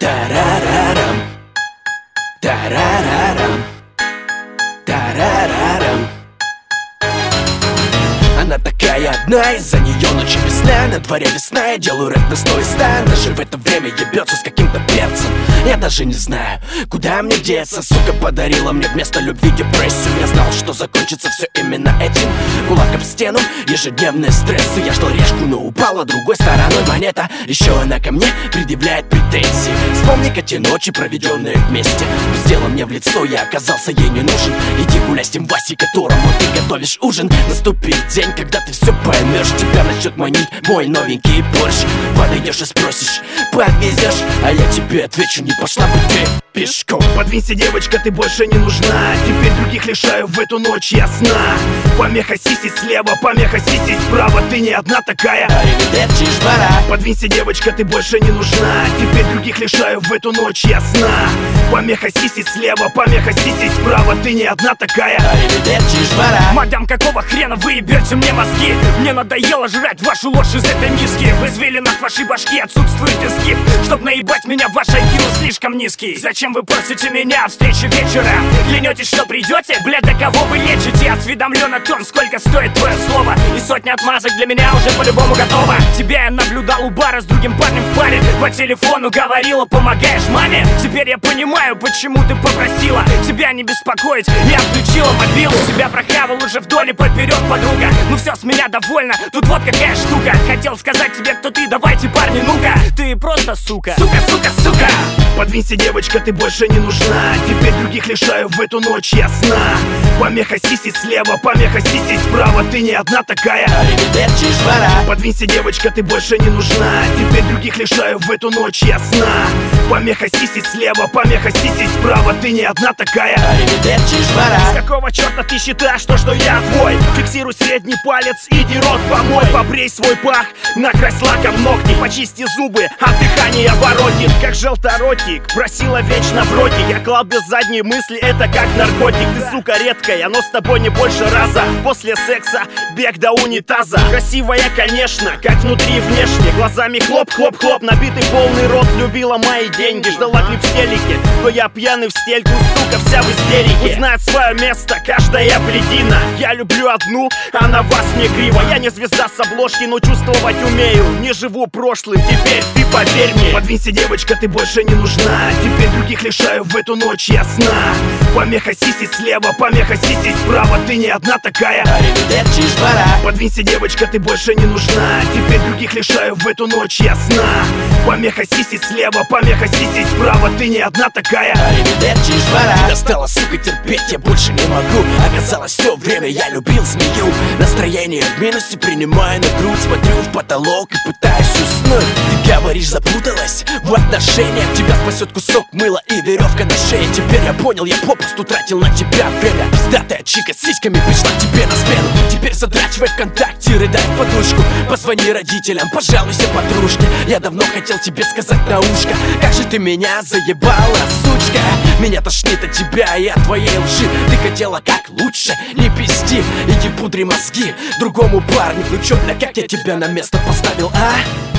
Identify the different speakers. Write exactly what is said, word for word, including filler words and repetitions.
Speaker 1: Тарарарам, тарарарам, тарарарам. Она такая одна, из-за нее ночи без сна. На дворе весна, я делаю рэп на сто из ста. Даже в это время ебется с каким-то перцем. Я даже не знаю, куда мне деться. Сука подарила мне вместо любви депрессию. Я знал, что закончится все именно этим. Кулак об стену, ежедневные стрессы. Я ждал решку, но упала другой стороной монета. Еще она ко мне предъявляет претензии. Вспомни-ка те ночи, проведенные вместе. Сделала мне в лицо, я оказался ей не нужен. Иди гуляй с тем Васей, которому ты готовишь ужин. Наступит день, когда ты все поймешь. Тебя начнет манить мой новенький борщ. Подойдешь и спросишь, подвезешь, а я тебе отвечу, не пошла бы ты пешком.
Speaker 2: Подвинься, девочка, ты больше не нужна. Теперь других лишаю в эту ночь я сна. Помеха сиси слева, помеха сиси справа. Ты не одна такая.
Speaker 1: Аривидерчи, жвара.
Speaker 2: Подвинься, девочка, ты больше не нужна. Теперь других лишаю в эту ночь я сна. Помеха сиси слева, помеха сиси справа. Ты не одна такая.
Speaker 1: Аривидерчи, жвара.
Speaker 3: Мадам, какого хрена вы ебете мне мозги? Мне надоело жрать вашу ложь из этой миски. В извилинах вашей башки отсутствует изгиб. Чтоб наебать меня, ваш ай кью слишком низкий. Зачем вы просите меня о встрече вечером? Клянетесь, что придете? Бля, да кого вы лечите? Осведомлен о том, сколько стоит твое слово. И сотня отмазок для меня уже по-любому готова. Тебя я наблюдал у бара с другим парнем в паре. По телефону говорила, помогаешь маме. Теперь я понимаю, почему ты попросила тебя не беспокоить. Я включила мобилу, тебя прохавал уже вдоль и поперек, подруга. Ну все, с меня довольно, тут вот какая штука. Хотел сказать тебе, кто ты, давайте, парни, ну-ка. Ты просто сука, сука, сука, сука.
Speaker 2: Подвинься, девочка, ты больше не нужна. Теперь других лишаю в эту ночь я сна. Помеха сиси слева, помеха сиси справа. Ты не одна такая.
Speaker 1: Аривидерчи, жвара.
Speaker 2: Подвинься, девочка, ты больше не нужна. Теперь других лишаю в эту ночь я сна. Помеха сиси слева, помеха сиси справа. Ты не одна такая.
Speaker 1: Аривидерчи, жвара.
Speaker 2: С какого черта ты считаешь то, что я твой? Фиксируй средний палец, иди рот помой. Побрей свой пах, накрась лаком ногти. Почисти зубы, от дыхания воротит. Как желторотик, просила вечно вроде. Я клал без задней мысли, это как наркотик. Ты, сука, редкая, но с тобой не больше раза. После секса бег до унитаза. Красивая, конечно, как внутри и внешне. Глазами хлоп-хлоп-хлоп, набитый полный рот. Любила мои деньги, ждала клип в телеке. Но я пьяный в стельку, сука, вся в истерике. Узнает свое место каждая блядина. Я люблю одну, а на вас мне криво. Я не звезда с обложки, но чувствовать умею. Не живу прошлым, теперь ты поверь мне. Подвинься, девочка, ты больше не нужна. Теперь других лишаю в эту ночь я сна. Помеха сиси слева, помеха сиси справа. Ты не одна такая.
Speaker 1: Аривидерчи, жвара.
Speaker 2: Подвинься, девочка, ты больше не нужна. Теперь других лишаю в эту ночь я сна. Помеха сиси слева, помеха сиси справа. Ты не одна такая.
Speaker 1: Аривидерчи, жвара. Достала, сука, терпеть я больше не могу. Оказалось, все время я любил змею. Настроение в минусе, принимаю на грудь. Смотрю в потолок и пытаюсь уснуть. Ты говоришь, запуталась в отношениях. Тебя спасет кусок мыла и веревка на шее. Теперь я понял, я попусту тратил на тебя время. Пиздатая чика с сиськами пришла к тебе на смену. Теперь задрачивай ВКонтакте, рыдай в подушку. Позвони родителям, пожалуйся подружке. Я давно хотел тебе сказать на ушко. Как же ты меня заебала, сучка. Меня тошнит от тебя и от твоей лжи. Ты хотела как лучше, не пизди. Иди пудри мозги другому парню. Ну чё, бля, как я тебя на место поставил, а?